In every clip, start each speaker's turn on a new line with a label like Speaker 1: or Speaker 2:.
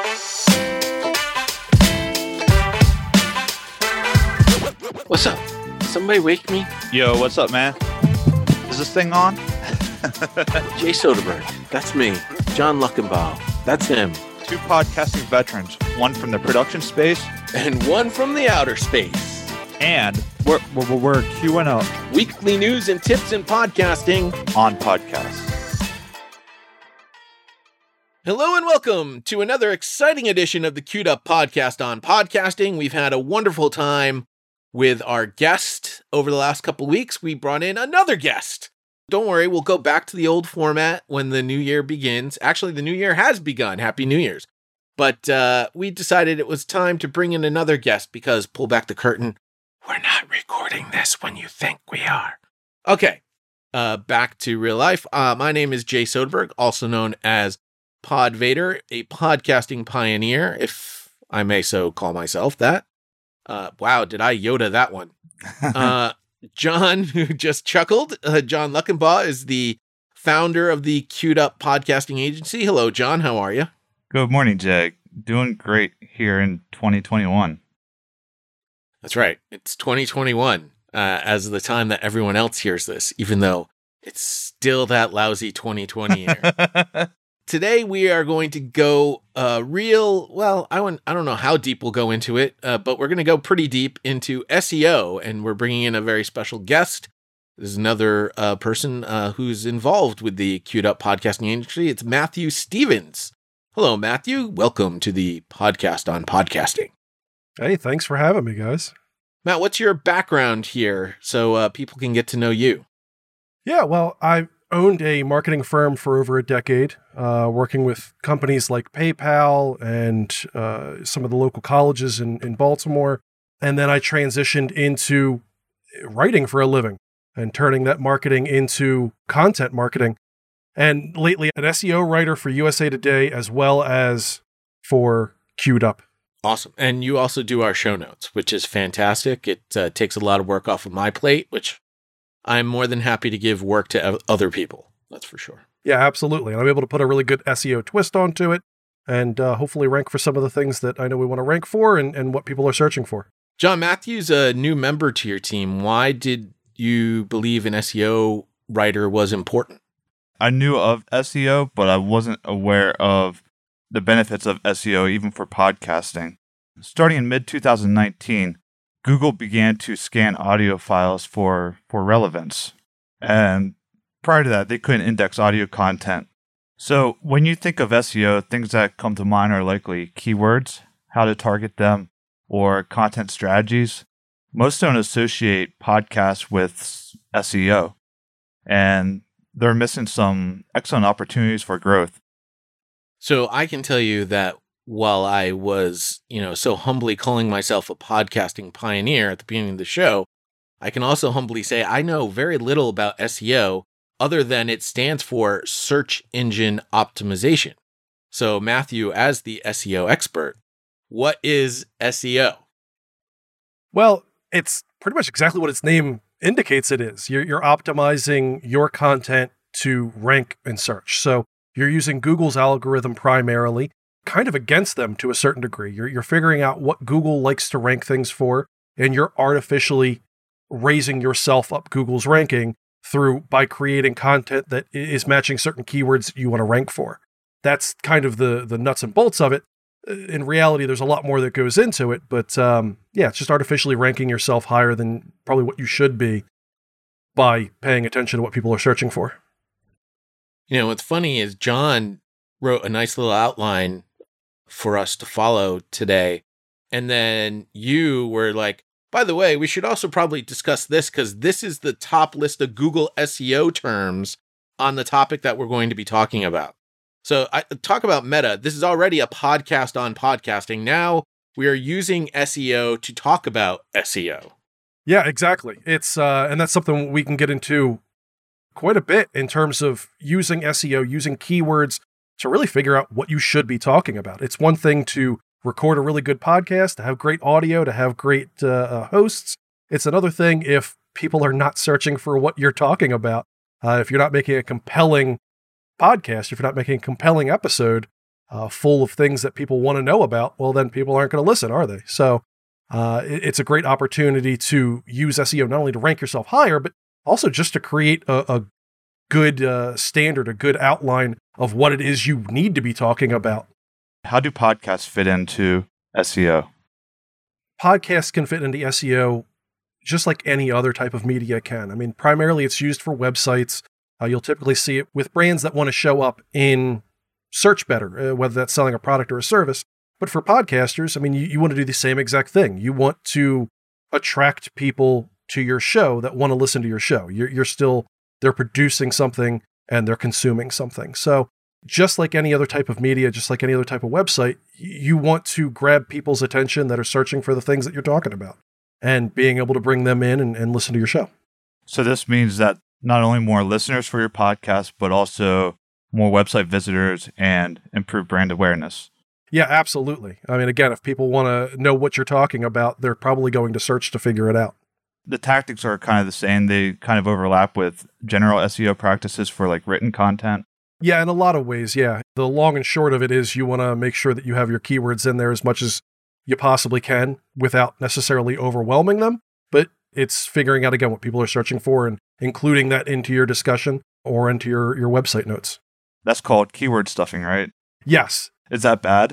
Speaker 1: What's up? Somebody wake me?
Speaker 2: Yo, what's up, man? Is this thing on?
Speaker 1: Jay Soderberg. That's me. John Luckenbaugh. That's him.
Speaker 2: Two podcasting veterans, one from the production space,
Speaker 1: And one from the outer space.
Speaker 2: and we're QNO
Speaker 1: Weekly news and tips in podcasting.
Speaker 2: on podcasts.
Speaker 1: Hello and welcome to another exciting edition of the Queued Up Podcast on Podcasting. We've had a wonderful time with our guest over the last couple of weeks. We brought in another guest. Don't worry, we'll go back to the old format when the new year begins. Actually, the new year has begun. Happy New Year's. But we decided it was time to bring in another guest because, pull back the curtain, we're not recording this when you think we are. Okay, back to real life. My name is Jay Soderberg, also known as Pod Vader, a podcasting pioneer, if I may so call myself that. Wow, did I Yoda that one? John, who just chuckled, John Luckenbaugh is the founder of the Queued Up Podcasting Agency. Hello, John. How are you?
Speaker 2: Good morning, Jay. Doing great here in 2021.
Speaker 1: That's right. It's 2021 as the time that everyone else hears this, even though it's still that lousy 2020 year. Today, we are going to go I don't know how deep we'll go into it, but we're going to go pretty deep into SEO, and we're bringing in a very special guest. There's another person who's involved with the Queued Up Podcasting Industry. It's Matthew Stevens. Hello, Matthew. Welcome to the podcast on podcasting.
Speaker 3: Hey, thanks for having me, guys.
Speaker 1: Matt, what's your background here so people can get to know you?
Speaker 3: Yeah, well, I owned a marketing firm for over a decade, working with companies like PayPal and some of the local colleges in Baltimore. And then I transitioned into writing for a living and turning that marketing into content marketing. And lately, an SEO writer for USA Today, as well as for Queued Up.
Speaker 1: Awesome. And you also do our show notes, which is fantastic. It takes a lot of work off of my plate, which I'm more than happy to give work to other people. That's for sure.
Speaker 3: Yeah, absolutely. And I'm able to put a really good SEO twist onto it and hopefully rank for some of the things that I know we want to rank for and what people are searching for.
Speaker 1: John, Matthew's a new member to your team. Why did you believe an SEO writer was important?
Speaker 2: I knew of SEO, but I wasn't aware of the benefits of SEO even for podcasting. Starting in mid-2019, Google began to scan audio files for relevance. And prior to that, they couldn't index audio content. So when you think of SEO, things that come to mind are likely keywords, how to target them, or content strategies. Most don't associate podcasts with SEO, and they're missing some excellent opportunities for growth.
Speaker 1: So I can tell you that while I was, so humbly calling myself a podcasting pioneer at the beginning of the show, I can also humbly say I know very little about SEO other than it stands for search engine optimization. So Matthew, as the SEO expert, what is SEO?
Speaker 3: Well, it's pretty much exactly what its name indicates it is. You're optimizing your content to rank in search. So you're using Google's algorithm primarily, kind of against them to a certain degree. You're figuring out what Google likes to rank things for, and you're artificially raising yourself up Google's ranking by creating content that is matching certain keywords you want to rank for. That's kind of the nuts and bolts of it. In reality, there's a lot more that goes into it, but it's just artificially ranking yourself higher than probably what you should be by paying attention to what people are searching for.
Speaker 1: What's funny is John wrote a nice little outline for us to follow today. And then you were like, by the way, we should also probably discuss this because this is the top list of Google SEO terms on the topic that we're going to be talking about. So I talk about meta. This is already a podcast on podcasting. Now we are using SEO to talk about SEO.
Speaker 3: Yeah, exactly. It's and that's something we can get into quite a bit in terms of using SEO, using keywords to really figure out what you should be talking about. It's one thing to record a really good podcast, to have great audio, to have great hosts. It's another thing if people are not searching for what you're talking about. If you're not making a compelling podcast, if you're not making a compelling episode, full of things that people want to know about, well, then people aren't going to listen, are they? So it's a great opportunity to use SEO not only to rank yourself higher, but also just to create a good standard, a good outline of what it is you need to be talking about.
Speaker 2: How do podcasts fit into SEO?
Speaker 3: Podcasts can fit into SEO just like any other type of media can. I mean, primarily it's used for websites. You'll typically see it with brands that want to show up in search better, whether that's selling a product or a service. But for podcasters, I mean, you want to do the same exact thing. You want to attract people to your show that want to listen to your show. They're producing something and they're consuming something. So just like any other type of media, just like any other type of website, you want to grab people's attention that are searching for the things that you're talking about and being able to bring them in and listen to your show.
Speaker 2: So this means that not only more listeners for your podcast, but also more website visitors and improved brand awareness.
Speaker 3: Yeah, absolutely. I mean, again, if people want to know what you're talking about, they're probably going to search to figure it out.
Speaker 2: The tactics are kind of the same. They kind of overlap with general SEO practices for like written content.
Speaker 3: Yeah, in a lot of ways, yeah. The long and short of it is you want to make sure that you have your keywords in there as much as you possibly can without necessarily overwhelming them. But it's figuring out, again, what people are searching for and including that into your discussion or into your website notes.
Speaker 2: That's called keyword stuffing, right?
Speaker 3: Yes.
Speaker 2: Is that bad?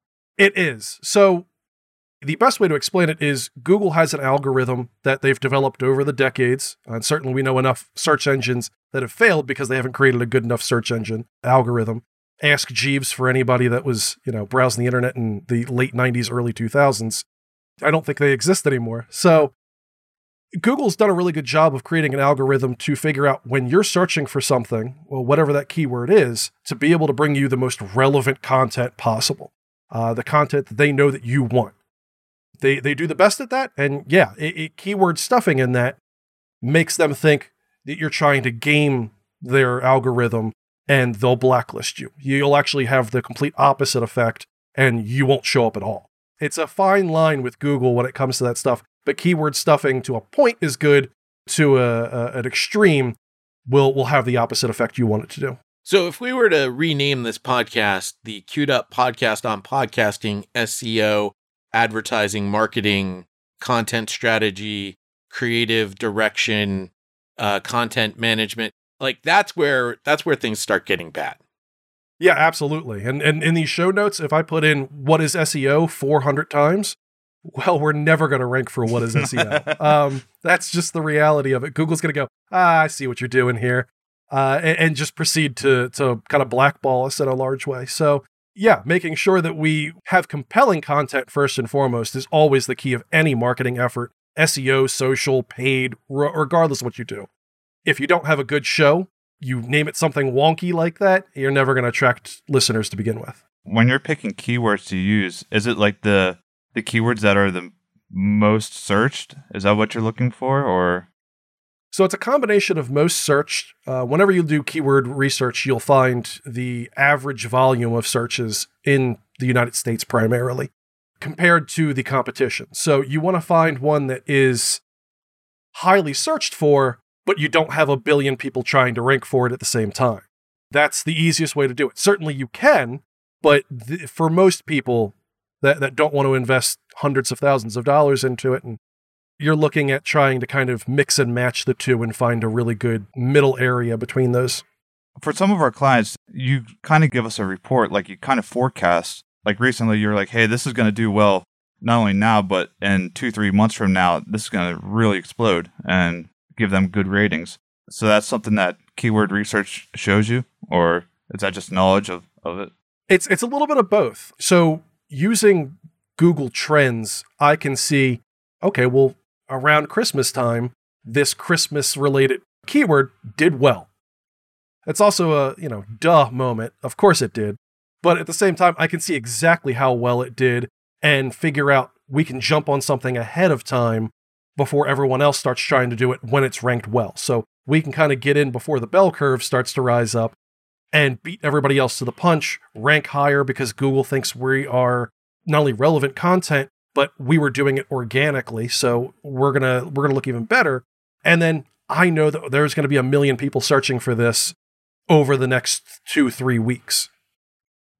Speaker 3: It is. So the best way to explain it is Google has an algorithm that they've developed over the decades. And certainly we know enough search engines that have failed because they haven't created a good enough search engine algorithm. Ask Jeeves for anybody that was, browsing the internet in the late 90s, early 2000s. I don't think they exist anymore. So Google's done a really good job of creating an algorithm to figure out when you're searching for something, well, whatever that keyword is, to be able to bring you the most relevant content possible, the content that they know that you want. They do the best at that, and yeah, keyword stuffing in that makes them think that you're trying to game their algorithm and they'll blacklist you. You'll actually have the complete opposite effect and you won't show up at all. It's a fine line with Google when it comes to that stuff, but keyword stuffing to a point is good. To an extreme will have the opposite effect you want it to do.
Speaker 1: So if we were to rename this podcast, the Queued Up Podcast on Podcasting, SEO, advertising, marketing, content strategy, creative direction, content management, like that's where things start getting bad.
Speaker 3: Yeah, absolutely. And in these show notes, if I put in what is SEO 400 times, well, we're never going to rank for what is SEO. That's just the reality of it. Google's going to go, I see what you're doing here, and just proceed to kind of blackball us in a large way. So yeah, making sure that we have compelling content first and foremost is always the key of any marketing effort, SEO, social, paid, regardless of what you do. If you don't have a good show, you name it something wonky like that, you're never going to attract listeners to begin with.
Speaker 2: When you're picking keywords to use, is it like the keywords that are the most searched? Is that what you're looking for, or?
Speaker 3: So it's a combination of most searched. Whenever you do keyword research, you'll find the average volume of searches in the United States primarily compared to the competition. So you want to find one that is highly searched for, but you don't have a billion people trying to rank for it at the same time. That's the easiest way to do it. Certainly you can, but for most people that don't want to invest hundreds of thousands of dollars into it, and you're looking at trying to kind of mix and match the two and find a really good middle area between those.
Speaker 2: For some of our clients, you kind of give us a report, like you kind of forecast. Like recently, you're like, hey, this is going to do well, not only now, but in 2-3 months from now, this is going to really explode and give them good ratings. So that's something that keyword research shows you, or is that just knowledge of it?
Speaker 3: It's a little bit of both. So using Google Trends, I can see, okay, well, around Christmas time, this Christmas-related keyword did well. It's also a, duh moment. Of course it did. But at the same time, I can see exactly how well it did and figure out we can jump on something ahead of time before everyone else starts trying to do it when it's ranked well. So we can kind of get in before the bell curve starts to rise up and beat everybody else to the punch, rank higher because Google thinks we are not only relevant content, but we were doing it organically. So we're gonna look even better. And then I know that there's going to be 1 million people searching for this over the next 2-3 weeks.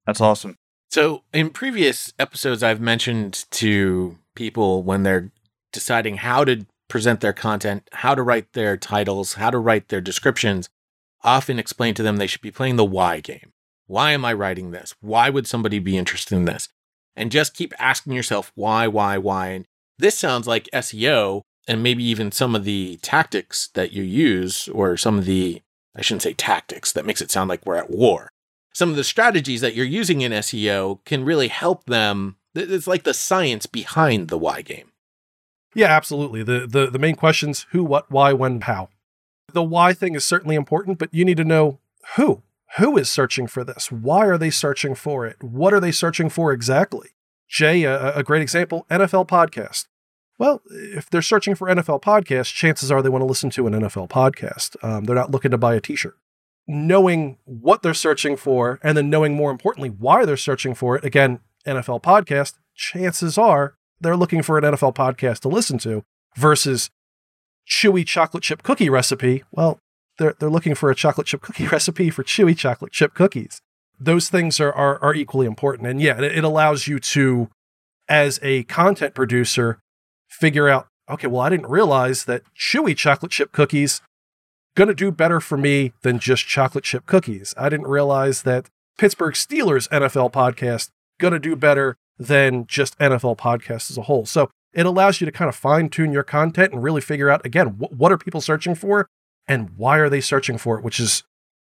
Speaker 2: That's awesome.
Speaker 1: So in previous episodes, I've mentioned to people when they're deciding how to present their content, how to write their titles, how to write their descriptions, often explain to them they should be playing the why game. Why am I writing this? Why would somebody be interested in this? And just keep asking yourself, why? And this sounds like SEO and maybe even some of the tactics that you use, or some of the, I shouldn't say tactics, that makes it sound like we're at war. Some of the strategies that you're using in SEO can really help them. It's like the science behind the why game.
Speaker 3: Yeah, absolutely. The main questions: who, what, why, when, how. The why thing is certainly important, but you need to know who. Who is searching for this? Why are they searching for it? What are they searching for exactly? Jay, a great example, NFL podcast. Well, if they're searching for NFL podcast, chances are they want to listen to an NFL podcast. They're not looking to buy a t-shirt. Knowing what they're searching for, and then knowing more importantly why they're searching for it, again, NFL podcast, chances are they're looking for an NFL podcast to listen to, versus chewy chocolate chip cookie recipe. Well, they're looking for a chocolate chip cookie recipe for chewy chocolate chip cookies. Those things are equally important. And yeah, it allows you to, as a content producer, figure out, okay, well, I didn't realize that chewy chocolate chip cookies going to do better for me than just chocolate chip cookies. I didn't realize that Pittsburgh Steelers NFL podcast going to do better than just NFL podcasts as a whole. So it allows you to kind of fine tune your content and really figure out, again, what are people searching for and why are they searching for it, which is,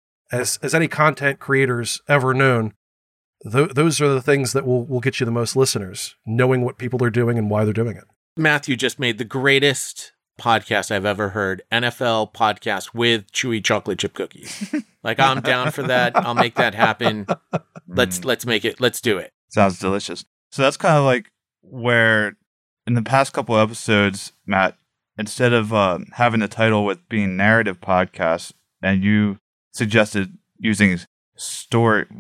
Speaker 3: as any content creators ever known, those are the things that will get you the most listeners, knowing what people are doing and why they're doing it.
Speaker 1: Matthew just made the greatest podcast I've ever heard, NFL podcast with chewy chocolate chip cookies. Like, I'm down for that. I'll make that happen. Let's make it. Let's do it.
Speaker 2: Sounds delicious. So that's kind of like where in the past couple episodes, Matt, instead of having the title with being narrative podcast, and you suggested using storytelling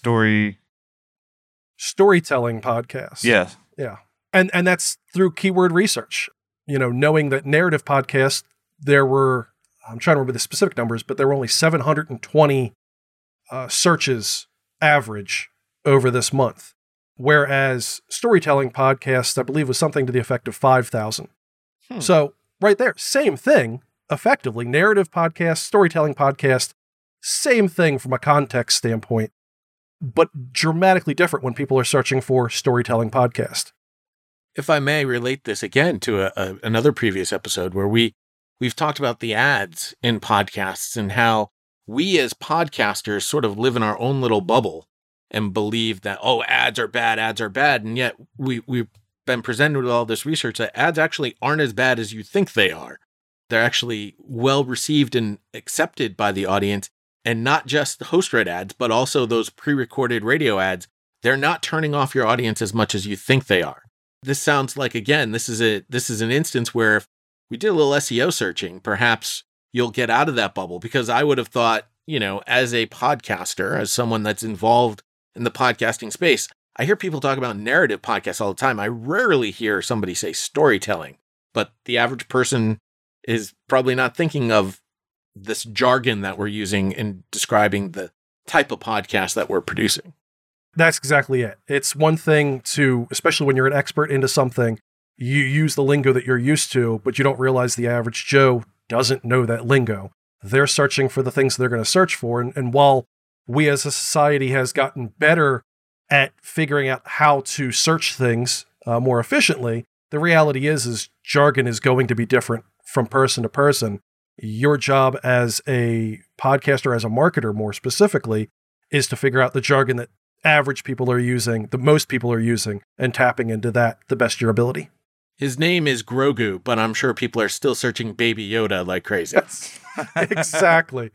Speaker 3: podcast.
Speaker 2: Yes.
Speaker 3: Yeah. And that's through keyword research. Knowing that narrative podcasts, there were, I'm trying to remember the specific numbers, but there were only 720 searches average over this month. Whereas storytelling podcasts, I believe, was something to the effect of 5,000. So right there, same thing, effectively. Narrative podcast, storytelling podcast, same thing from a context standpoint, but dramatically different when people are searching for storytelling podcast.
Speaker 1: If I may relate this again to another previous episode where we've talked about the ads in podcasts and how we as podcasters sort of live in our own little bubble and believe that, ads are bad. And yet we've been presented with all this research that ads actually aren't as bad as you think they are. They're actually well received and accepted by the audience, and not just the host-read ads, but also those pre-recorded radio ads. They're not turning off your audience as much as you think they are. This sounds like, again, this is an instance where if we did a little SEO searching, perhaps you'll get out of that bubble, because I would have thought, as a podcaster, as someone that's involved in the podcasting space, I hear people talk about narrative podcasts all the time. I rarely hear somebody say storytelling, but the average person is probably not thinking of this jargon that we're using in describing the type of podcast that we're producing.
Speaker 3: That's exactly it. It's one thing to, especially when you're an expert into something, you use the lingo that you're used to, but you don't realize the average Joe doesn't know that lingo. They're searching for the things they're going to search for. And while we as a society has gotten better at figuring out how to search things more efficiently, the reality is jargon is going to be different from person to person. Your job as a podcaster, as a marketer more specifically, is to figure out the jargon that average people are using, the most people are using, and tapping into that the best your ability.
Speaker 1: His name is Grogu, but I'm sure people are still searching Baby Yoda like crazy.
Speaker 3: Yes. Exactly.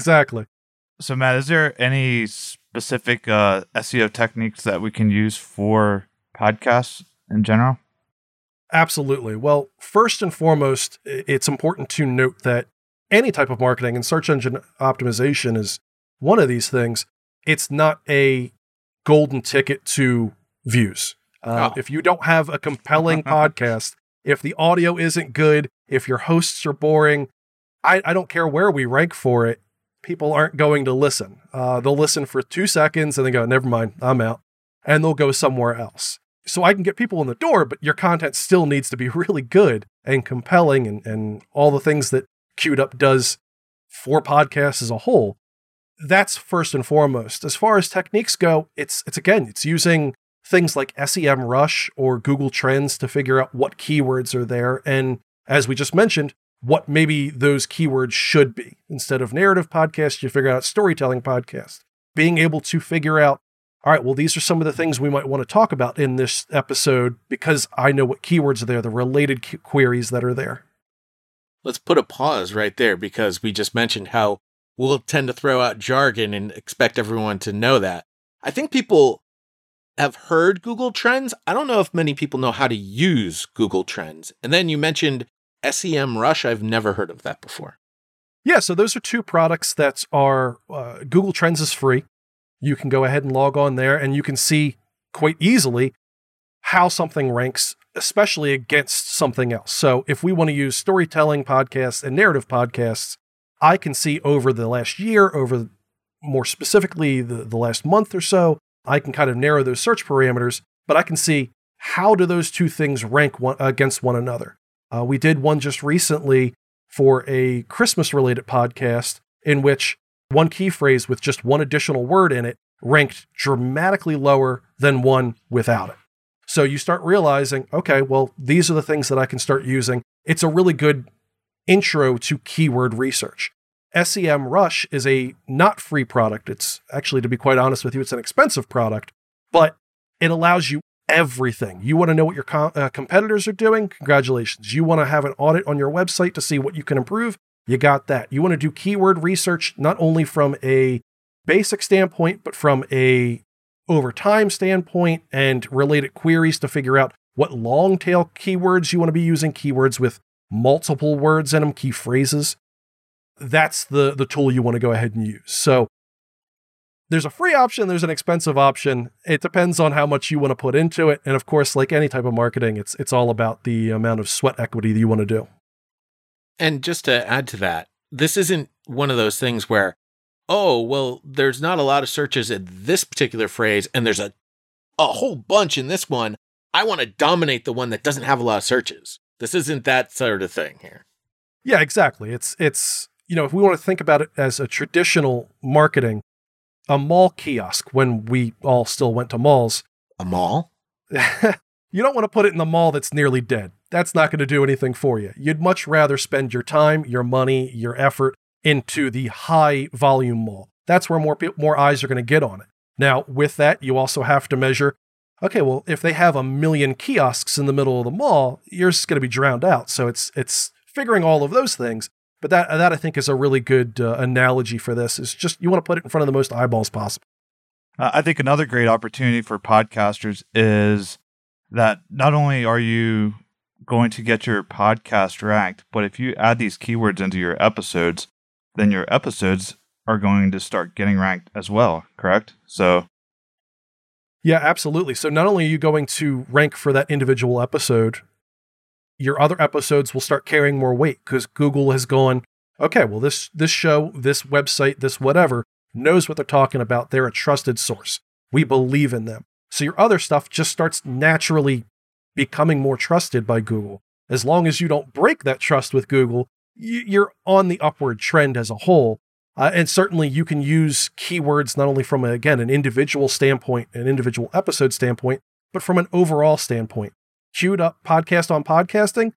Speaker 2: So Matt, is there any specific SEO techniques that we can use for podcasts in general?
Speaker 3: Absolutely. Well, first and foremost, it's important to note that any type of marketing, and search engine optimization is one of these things, it's not a golden ticket to views. If you don't have a compelling podcast, if the audio isn't good, if your hosts are boring, I don't care where we rank for it, people aren't going to listen. They'll listen for 2 seconds and then go, never mind, I'm out. And they'll go somewhere else. So I can get people in the door, but your content still needs to be really good and compelling and all the things that Queued Up does for podcasts as a whole. That's first and foremost. As far as techniques go, it's using things like SEMrush or Google Trends to figure out what keywords are there. And as we just mentioned, what maybe those keywords should be. Instead of narrative podcast, you figure out storytelling podcast. Being able to figure out, all right, well, these are some of the things we might want to talk about in this episode because I know what keywords are there, the related queries that are there.
Speaker 1: Let's put a pause right there because we just mentioned how we'll tend to throw out jargon and expect everyone to know that. I think people have heard Google Trends. I don't know if many people know how to use Google Trends. And then you mentioned SEMrush. I've never heard of that before.
Speaker 3: Yeah, so those are 2 products that are, Google Trends is free. You can go ahead and log on there and you can see quite easily how something ranks, especially against something else. So if we want to use storytelling podcasts and narrative podcasts, I can see over the last year, over more specifically the last month or so, I can kind of narrow those search parameters, but I can see how do those 2 things rank against one another. We did one just recently for a Christmas-related podcast in which one key phrase with just one additional word in it ranked dramatically lower than one without it. So you start realizing, okay, well, these are the things that I can start using. It's a really good intro to keyword research. SEMrush is a not free product. It's actually, to be quite honest with you, it's an expensive product, but it allows you everything. You want to know what your competitors are doing? Congratulations. You want to have an audit on your website to see what you can improve? You got that. You want to do keyword research, not only from a basic standpoint, but from a over time standpoint and related queries to figure out what long tail keywords you want to be using, keywords with multiple words in them, key phrases. That's the tool you want to go ahead and use. So there's a free option, there's an expensive option. It depends on how much you want to put into it. And of course, like any type of marketing, it's all about the amount of sweat equity that you want to do.
Speaker 1: And just to add to that, this isn't one of those things where, oh, well, there's not a lot of searches in this particular phrase, and there's a whole bunch in this one. I want to dominate the one that doesn't have a lot of searches. This isn't that sort of thing here.
Speaker 3: Yeah, exactly. It's if we want to think about it as a traditional marketing, a mall kiosk, when we all still went to malls.
Speaker 1: A mall?
Speaker 3: You don't want to put it in the mall that's nearly dead. That's not going to do anything for you. You'd much rather spend your time, your money, your effort into the high volume mall. That's where more eyes are going to get on it. Now, with that, you also have to measure, okay, well, if they have 1 million kiosks in the middle of the mall, you're just going to be drowned out. So it's figuring all of those things. But that I think is a really good analogy for this. Is just you want to put it in front of the most eyeballs possible.
Speaker 2: I think another great opportunity for podcasters is that not only are you going to get your podcast ranked, but if you add these keywords into your episodes, then your episodes are going to start getting ranked as well, correct? So,
Speaker 3: yeah, absolutely. So not only are you going to rank for that individual episode, your other episodes will start carrying more weight because Google has gone, okay, well, this show, this website, this whatever, knows what they're talking about. They're a trusted source. We believe in them. So your other stuff just starts naturally becoming more trusted by Google. As long as you don't break that trust with Google, you're on the upward trend as a whole. And certainly you can use keywords not only from, an individual standpoint, an individual episode standpoint, but from an overall standpoint. Queued Up podcast on podcasting,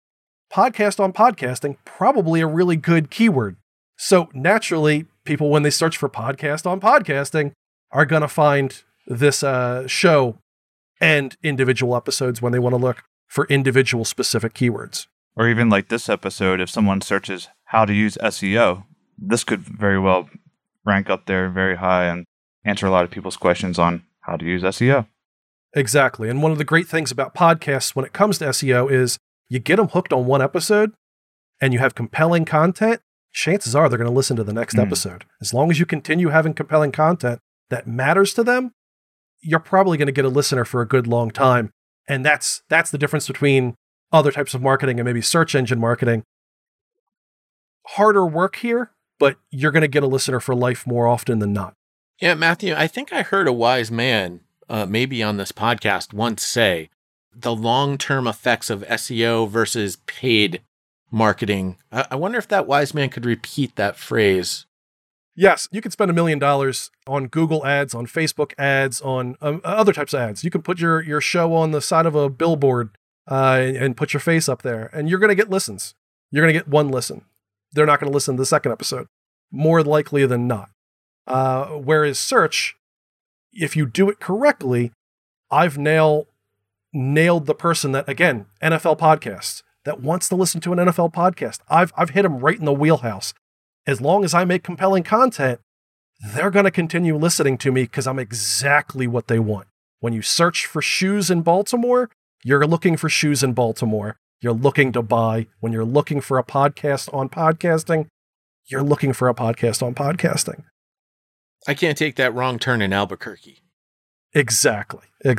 Speaker 3: probably a really good keyword. So naturally, people, when they search for podcast on podcasting, are going to find this show and individual episodes when they want to look for individual specific keywords.
Speaker 2: Or even like this episode, if someone searches how to use SEO, this could very well rank up there very high and answer a lot of people's questions on how to use SEO.
Speaker 3: Exactly. And one of the great things about podcasts when it comes to SEO is you get them hooked on one episode and you have compelling content, chances are they're going to listen to the next episode. As long as you continue having compelling content that matters to them, you're probably going to get a listener for a good long time. And that's the difference between other types of marketing and maybe search engine marketing. Harder work here, but you're going to get a listener for life more often than not.
Speaker 1: Yeah, Matthew, I think I heard a wise man, maybe on this podcast, once say the long-term effects of SEO versus paid marketing. I wonder if that wise man could repeat that phrase.
Speaker 3: Yes, you could spend $1 million on Google ads, on Facebook ads, on other types of ads. You can put your show on the side of a billboard and put your face up there, and you're going to get listens. You're going to get one listen. They're not going to listen to the second episode, more likely than not. Whereas search, if you do it correctly, I've nailed the person that, again, NFL podcasts, that wants to listen to an NFL podcast. I've hit them right in the wheelhouse. As long as I make compelling content, they're going to continue listening to me because I'm exactly what they want. When you search for shoes in Baltimore, you're looking for shoes in Baltimore. You're looking to buy. When you're looking for a podcast on podcasting, you're looking for a podcast on podcasting.
Speaker 1: I can't take that wrong turn in Albuquerque.
Speaker 3: Exactly.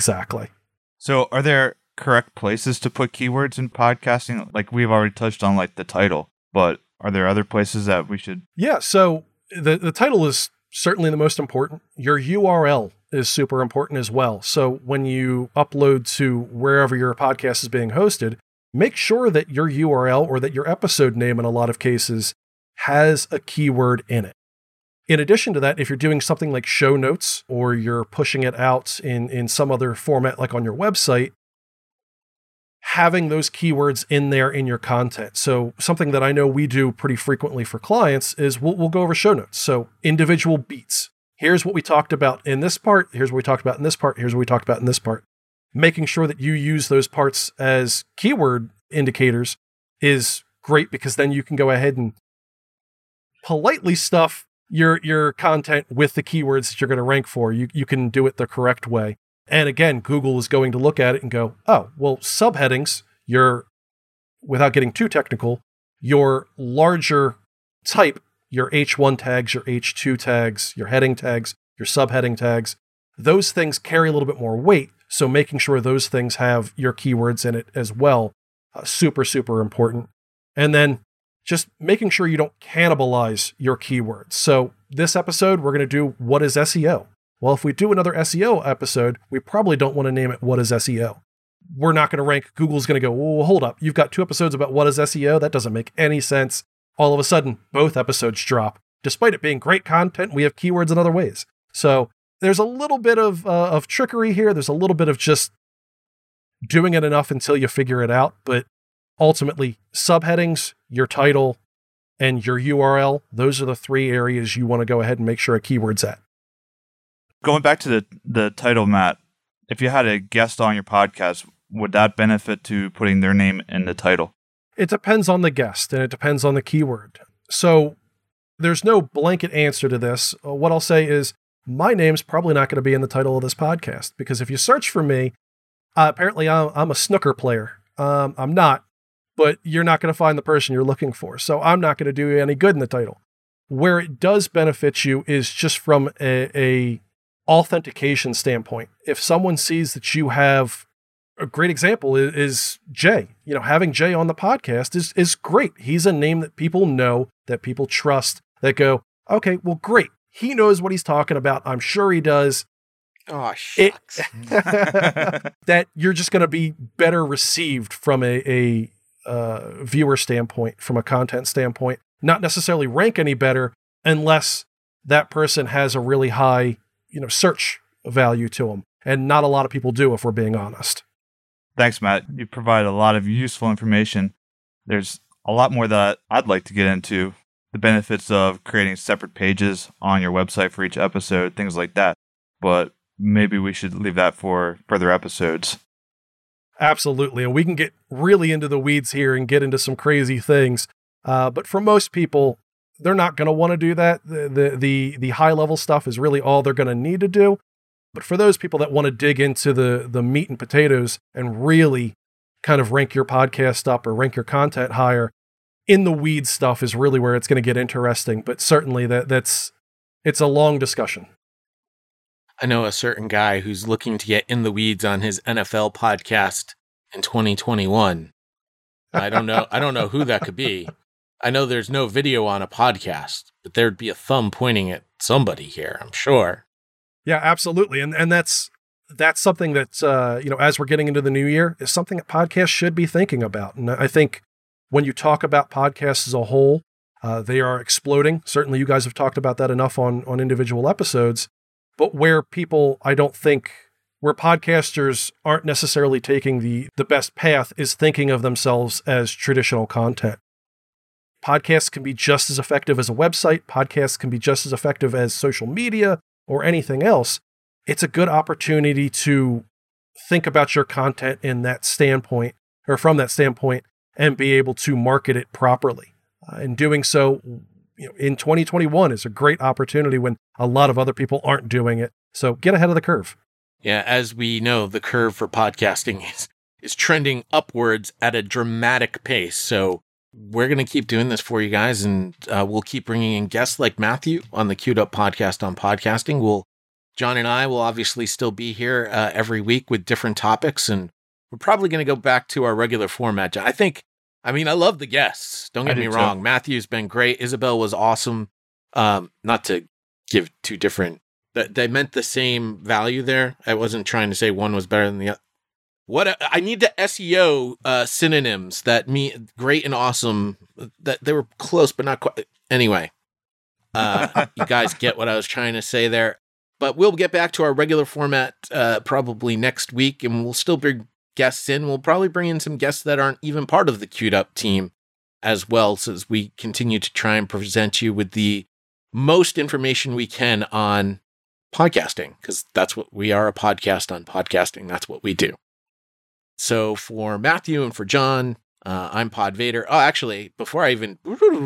Speaker 2: So are there correct places to put keywords in podcasting? Like we've already touched on like the title, but are there other places that we should?
Speaker 3: Yeah, so the title is certainly the most important. Your URL is super important as well. So when you upload to wherever your podcast is being hosted, make sure that your URL or that your episode name in a lot of cases has a keyword in it. In addition to that, if you're doing something like show notes or you're pushing it out in some other format like on your website, having those keywords in there in your content. So something that I know we do pretty frequently for clients is we'll go over show notes. So individual beats. Here's what we talked about in this part. Here's what we talked about in this part. Here's what we talked about in this part. Making sure that you use those parts as keyword indicators is great because then you can go ahead and politely stuff your content with the keywords that you're going to rank for. You can do it the correct way. And again, Google is going to look at it and go, oh, well, subheadings, without getting too technical, your larger type, your H1 tags, your H2 tags, your heading tags, your subheading tags, those things carry a little bit more weight. So making sure those things have your keywords in it as well, super, super important. And then just making sure you don't cannibalize your keywords. So this episode, we're going to do what is SEO? Well, if we do another SEO episode, we probably don't want to name it What is SEO? We're not going to rank. Google's going to go, well, hold up. You've got 2 episodes about what is SEO? That doesn't make any sense. All of a sudden, both episodes drop. Despite it being great content, we have keywords in other ways. So there's a little bit of trickery here. There's a little bit of just doing it enough until you figure it out. But ultimately, subheadings, your title, and your URL, those are the 3 areas you want to go ahead and make sure a keyword's at.
Speaker 2: Going back to the title, Matt, if you had a guest on your podcast, would that benefit to putting their name in the title?
Speaker 3: It depends on the guest and it depends on the keyword. So there's no blanket answer to this. What I'll say is my name's probably not going to be in the title of this podcast because if you search for me, apparently I'm a snooker player. I'm not, but you're not going to find the person you're looking for. So I'm not going to do you any good in the title. Where it does benefit you is just from a authentication standpoint. If someone sees that you have a great example is Jay, having Jay on the podcast is great. He's a name that people know, that people trust, that go, okay, well, great. He knows what he's talking about. I'm sure he does.
Speaker 1: Oh, shucks.
Speaker 3: That you're just going to be better received from a viewer standpoint, from a content standpoint, not necessarily rank any better unless that person has a really high search value to them. And not a lot of people do, if we're being honest.
Speaker 2: Thanks, Matt. You provide a lot of useful information. There's a lot more that I'd like to get into. The benefits of creating separate pages on your website for each episode, things like that. But maybe we should leave that for further episodes.
Speaker 3: Absolutely. And we can get really into the weeds here and get into some crazy things. But for most people, they're not going to want to do that. The high level stuff is really all they're going to need to do. But for those people that want to dig into the meat and potatoes and really kind of rank your podcast up or rank your content higher, in the weeds stuff is really where it's going to get interesting. But certainly it's a long discussion.
Speaker 1: I know a certain guy who's looking to get in the weeds on his NFL podcast in 2021. I don't know who that could be. I know there's no video on a podcast, but there'd be a thumb pointing at somebody here, I'm sure.
Speaker 3: Yeah, absolutely. And that's something that, as we're getting into the new year, is something that podcasts should be thinking about. And I think when you talk about podcasts as a whole, they are exploding. Certainly you guys have talked about that enough on individual episodes. But where podcasters aren't necessarily taking the best path is thinking of themselves as traditional content. Podcasts can be just as effective as a website. Podcasts can be just as effective as social media or anything else. It's a good opportunity to think about your content in that standpoint, or from that standpoint, and be able to market it properly. And doing so, in 2021 is a great opportunity when a lot of other people aren't doing it. So get ahead of the curve.
Speaker 1: Yeah, as we know, the curve for podcasting is trending upwards at a dramatic pace. So we're going to keep doing this for you guys, and we'll keep bringing in guests like Matthew on the Queued Up podcast on podcasting. John and I will obviously still be here every week with different topics, and we're probably going to go back to our regular format. I love the guests. Don't get me wrong. Matthew's been great. Isabel was awesome. Not to give two different, they meant the same value there. I wasn't trying to say one was better than the other. I need the SEO synonyms that great and awesome, that they were close, but not quite. Anyway, you guys get what I was trying to say there. But we'll get back to our regular format probably next week, and we'll still bring guests in. We'll probably bring in some guests that aren't even part of the Queued Up team as well, so as we continue to try and present you with the most information we can on podcasting, because that's what we are, a podcast on podcasting. That's what we do. So for Matthew and for John, I'm Pod Vader. Oh, actually, before I even...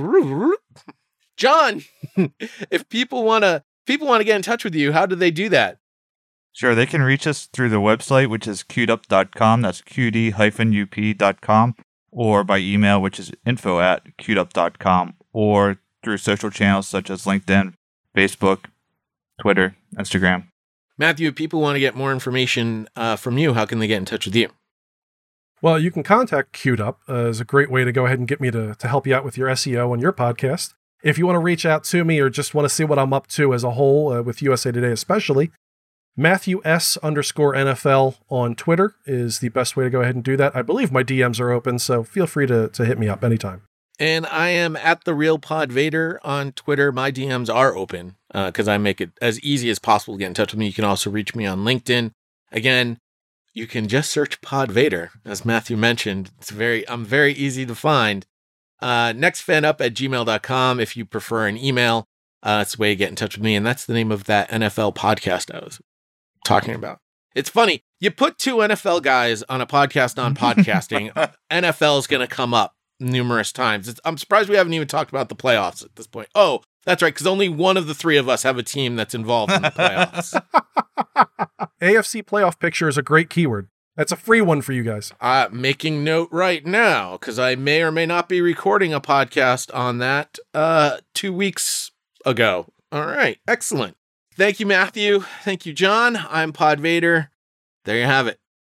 Speaker 1: John, if people want to get in touch with you, how do they do that?
Speaker 2: Sure, they can reach us through the website, which is queuedup.com. That's qd-up.com, or by email, which is info@queuedup.com, or through social channels such as LinkedIn, Facebook, Twitter, Instagram.
Speaker 1: Matthew, if people want to get more information from you, how can they get in touch with you?
Speaker 3: Well, you can contact Queued Up as a great way to go ahead and get me to help you out with your SEO on your podcast. If you want to reach out to me or just want to see what I'm up to as a whole, with USA Today especially, Matthew S_NFL on Twitter is the best way to go ahead and do that. I believe my DMs are open, so feel free to hit me up anytime.
Speaker 1: And I am at the Real Pod Vader on Twitter. My DMs are open because I make it as easy as possible to get in touch with me. You can also reach me on LinkedIn. Again, you can just search Pod Vader, as Matthew mentioned. I'm very easy to find. Nextfanup@gmail.com if you prefer an email. It's the way to get in touch with me, and that's the name of that NFL podcast I was talking about. It's funny. You put two NFL guys on a podcast on podcasting, NFL is going to come up numerous times. I'm surprised we haven't even talked about the playoffs at this point. Oh, that's right, because only one of the three of us have a team that's involved in the playoffs.
Speaker 3: AFC playoff picture is a great keyword. That's a free one for you guys.
Speaker 1: Making note right now, because I may or may not be recording a podcast on that 2 weeks ago. All right, excellent. Thank you, Matthew. Thank you, John. I'm Pod Vader. There you have it.